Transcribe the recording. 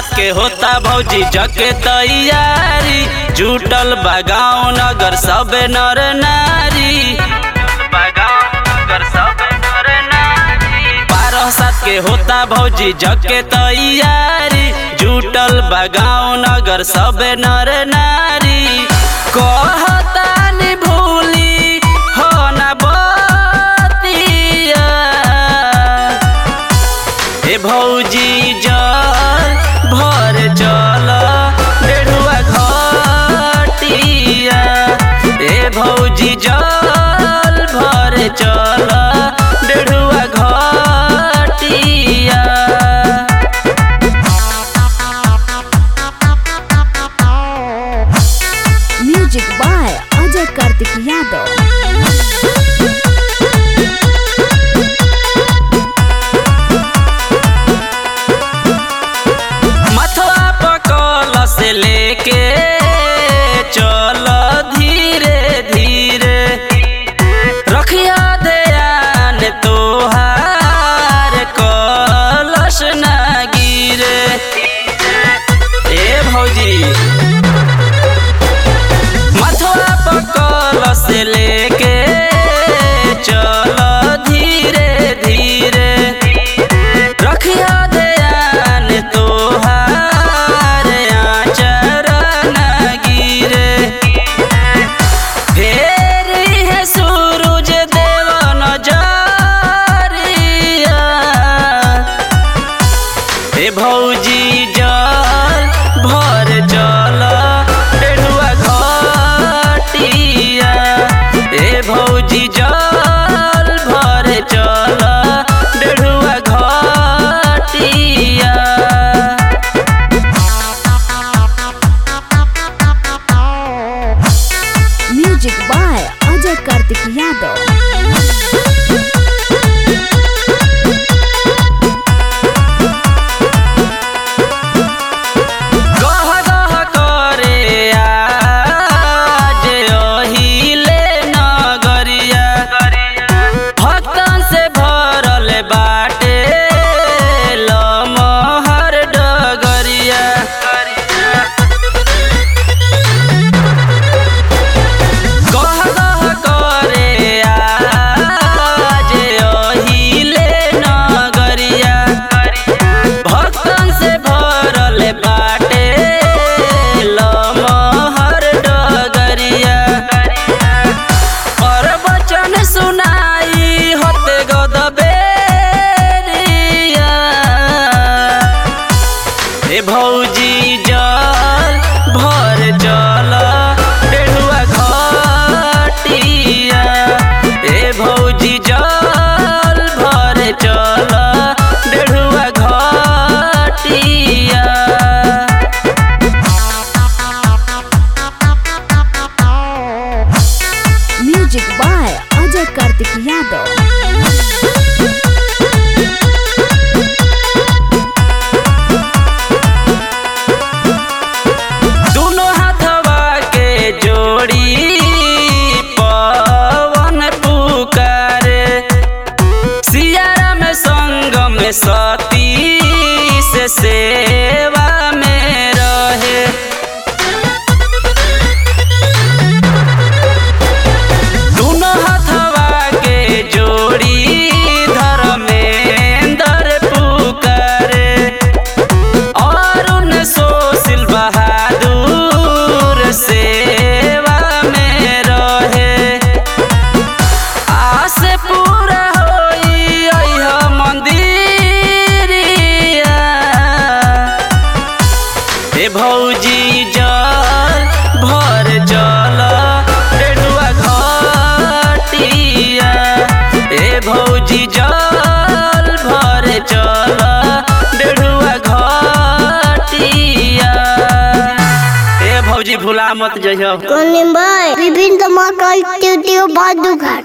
के होता भौजी जके तैयारी, जुटल बगाओ नगर सब नर नारी। 12/7 के होता भौजी जके तैयारी, जुटल बगाओ नगर सब नर नारी। कहता नि भूली हो ना बतिया, ए भौजी जल भर चल डेढ़ुआ घटिया, ए भौजी जल भर चल डेढ़ुआ घटिया। Music by Ajay Kartik Yadav. से लेके चल धीरे धीरे, रखिया ध्यान तोहार कलश न गिरे। ए भौजी मथुआ पकल से लेके चल धीरे धीरे, रखिया ध्यान तोहार भौजी जल भर चल डेढ़ुआ घटिया, ए भौजी जल भर चल डेढ़ुआ घटिया। Music by Ajay Kartik Yadav. भौजी जल भर चल डेढ़ुआ घटिया, ए भौजी जल भर चल डेढ़ुआ घटिया। Music by Ajay Kartik Yadav. सती से सेवा में रहे, दोनों हथवा के जोड़ी धर्मेंद्र पुकारे, और उन सुशील बहादुर सेवा में रहे। आस पूरा होई मंदिर, ए भौजी जल भर चल डेढ़ुआ घटिया, ए भौजी जल भर चल डेढ़ुआ घटिया। ए भौजी भुला मत जइहो। विभिन्न